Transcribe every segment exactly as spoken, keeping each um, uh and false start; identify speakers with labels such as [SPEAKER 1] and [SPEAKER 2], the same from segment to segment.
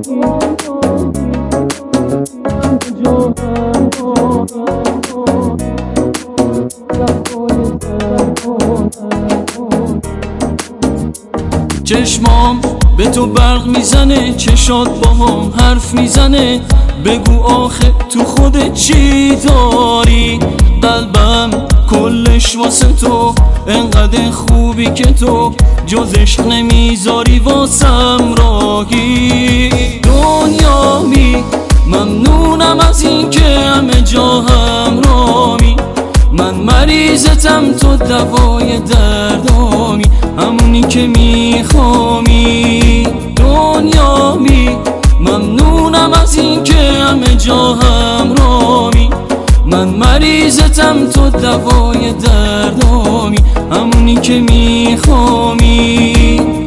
[SPEAKER 1] چشمام به تو برق میزنه، چشات با هم حرف میزنه. بگو آخه تو خودت چی داری؟ قلبم کلش واسه تو، انقدر خوبی که تو جز عشق نمیذاری واسم راهی. دنیامی ممنونم از این که همه جا همرامی. من مریضتم تو دوای دردامی، همونی که میخوامی. دنیامی ممنونم از این که همه جا همرامی. من مریضتم تو دوای دردامی، همونی که میخوامی.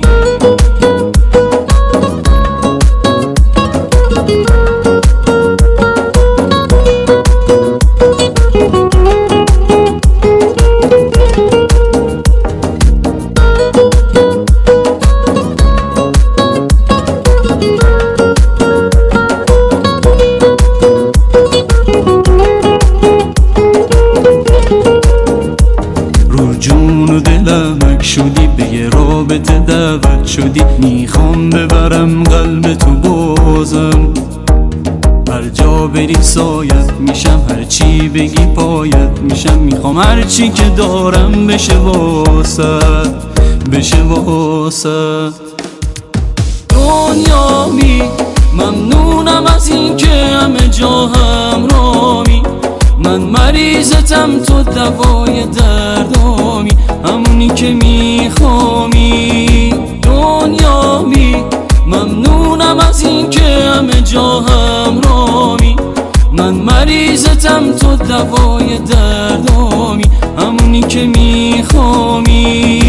[SPEAKER 1] جون و دلمک شدی، به یه رابطه دعوت شدی. میخوام ببرم قلب تو بازم، هر جا بری سایت میشم، هر چی بگی پایت میشم. میخوام هر چی که دارم بشه واسط، بشه واسط. دنیامی ممنونم از این که همه جا همرامی. من مریضتم تو دوای دردامی، همونی که میخوامی. دنیامی ممنونم از این که همه جا همرامی. من مریضتم تو دوای دردامی، همونی که میخوامی.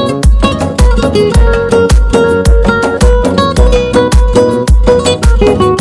[SPEAKER 2] Thank you.